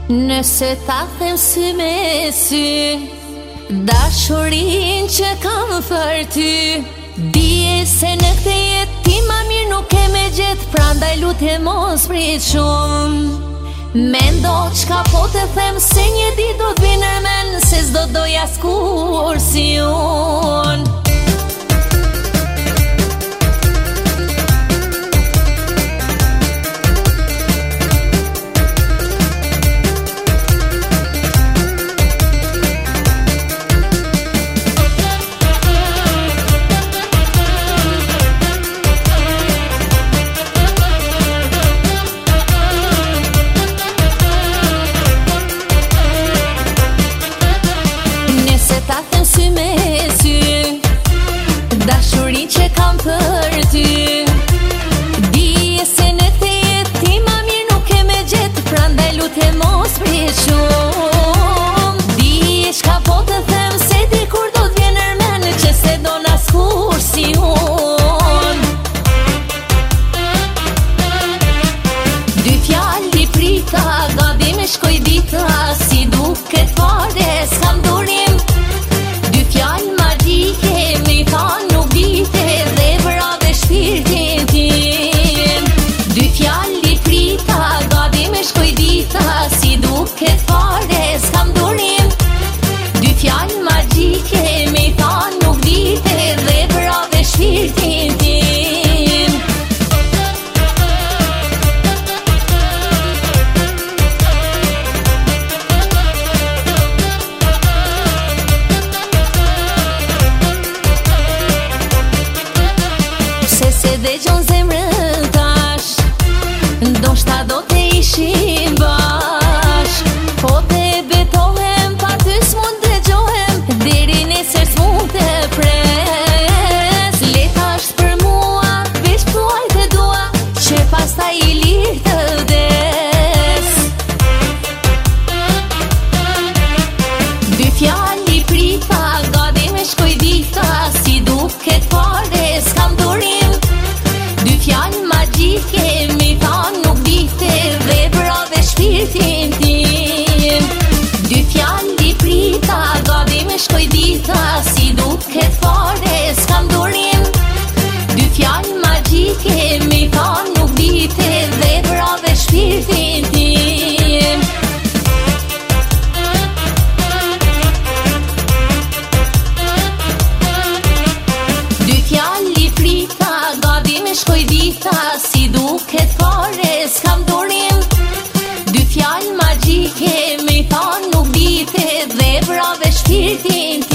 Nëse ta them sy me sy dashurin që kam për ty, dije se në këtë jetë ti ma mirë nuk e me gjithë, prandaj lutje mos prit shumë. Mendo qka po të them se një ditë do t'vi nërmen, se s'do doja s'kur si unë. Sy me sy dashurin që kam për ty, dije se në të jetë ti ma mirë nuk e me gjithë, prandaj lutje mos prit shumë. Dije shka po të them se dikur do t'vjen nërmen, që se do n'askur si unë. Dy fjalli prita, gati me shkoj dita, si duket fare s'kam durim. Si duket fare s'kam durim, dy fjallë magjike me i thanë nuk dite, dhe brave shpirtin tim. Se dëgjon zemrën tash, ndoshta do të ishim bashk, po të betohem pa ty s'mund dëgjohem, deri nesër s'mund të pres. Leta është për mua, veç thuaj të dua, që pastaj i lirë të vdes. Dy fjalli prita, gati me shkoj dita, si duket fare s'kam durim. Dy fjalë magjike mi thanë nuk dite, dhe brave shpirtin tim. Dy fjalli prita, gati me shkoj dita, si duket fare s'kam durim. Dy fjalë magjike mi thanë nuk dite, dhe brave shpirtin tim. Dy fjalli prita, gati me shkoj dita, si duket fare s'kam durim. Dy fjalë magjike me i thanë nuk dite, dhe brave shpirtin